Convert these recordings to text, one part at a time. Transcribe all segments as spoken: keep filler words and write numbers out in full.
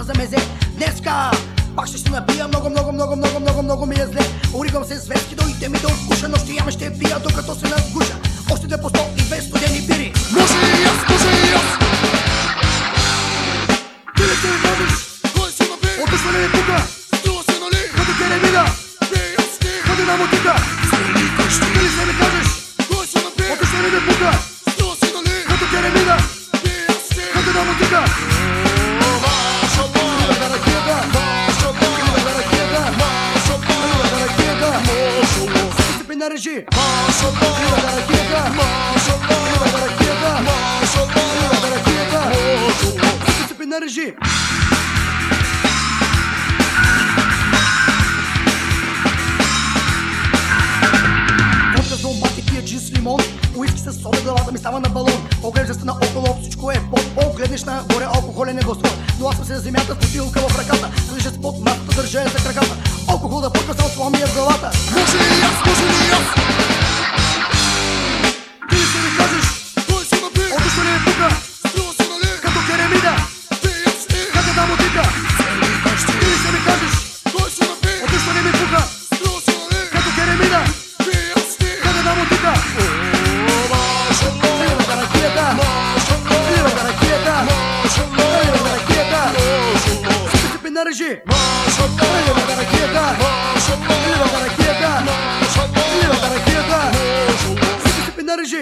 за мезе. Днеска пак ще се набия, много, много, много, много, много, много ми е зле. Оригам се зверски, дойте ми да откуша, но ще яме ще пия, докато се надгуша. Още две по сто и две студени бири. Може и аз, може и аз. Ти ли се водиш? Кой си напи? Отишва ли ми тука? Струва се, нали? Като керемида, Пей аз ти. ходи на мотика. Стрели къщи. Ти ли се ми кажеш? Кой си напи? Отишва ли ми тука? Струва се, нали? Като керемида, Пей аз ти. ходи на мотика. Машаллах, Рибата ракията, машаллах, рибата ракията, машаллах, рибата ракията. машаллах, Дисциплина режи. машаллах, Рибата ракията, машаллах, рибата ракията, машаллах, рибата ракията. машаллах. Дисциплина режи. Водка с домати, пия джин с лимон. Уиски с сода, главата ми става на балон. Оглежда се наоколо, всичко е под пол. Гледнеш нагоре, алкохолен е гоствор. Но аз съм се на земята с бутилка в ръката. Лежа с под масата, държа я за краката. Алкохол да пъква, само това ми е в главата. Може и аз, може и аз. Ти ли ще ми кажеш? Кой си напи? Отишва ли ми тука? Струва се, нали? Като керемида, Пей аз ти. как да мотика? Стрели къщи. Ти ли ще ми кажеш? Кой си напи? Отишва ли ми тука? Струва се, нали? Като керемида, Пей аз ти. как да мотика? Машаллах, Рибата ракията, машаллах, рибата ракията, машаллах, рибата ракията. машаллах. Дисциплина режи. Машаллах, Рибата ракията, машаллах, рибата ракията, машаллах, рибата ракията. машаллах. Дисциплина режи.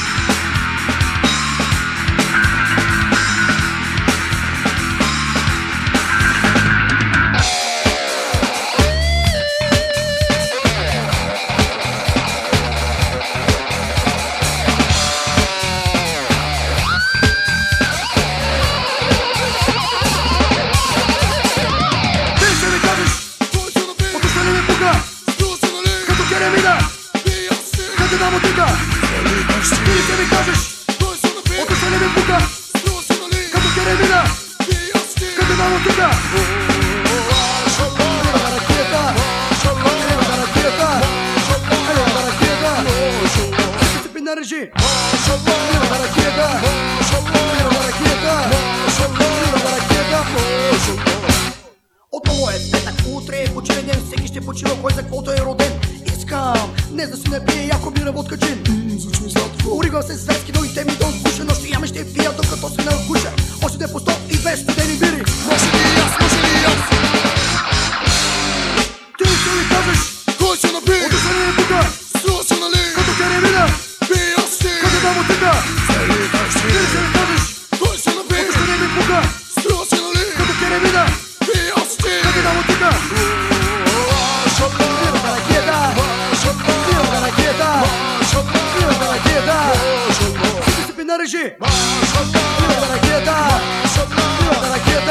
Ти ще ми кажеш? Кой си напи? Отишва ли ми тука? Струва се, нали? Като керемида, Пей аз ти. как да мотика? Стрели къщи. Ти ли ще ми кажеш? Кой си напи? Отишва ли ми тука? Струва се, нали? Като керемида, Пей аз ти. как да мотика? Машаллах, Рибата ракията, машаллах, рибата ракията, машаллах, рибата ракията. машаллах. Дисциплина режи. Машаллах, Рибата ракията, машаллах, рибата ракията, машаллах, рибата ракета. машаллах. Отново е петък, утре е почивен ден, всеки ще почива, кой за каквото е роден. Искам днес да си напие яко бира, водка, джин. Звучи сладко. Оригам се зверски, дойте ми да откуша, но ще яме ще пия, докато се надгуша. Още две по сто и две студени бири. Може и аз, може и аз. Ти ли ще ми кажеш? Кой си напи? Отишва ли ми тука? Струва се, нали? Като керемида, Пей аз ти. как да мотика? Стрели къщи. Ти ли ще ми кажеш? Кой си напи? Отишва ли ми тука? Струва се, нали? Като керемида, Пей аз ти. как да мотика? Машаллах, Рибата ракета, машаллах, рибата ракета, машаллах, рибата ракета. машаллах. Дисциплина режи. Машаллах, Рибата ракета, машаллах, рибата ракета.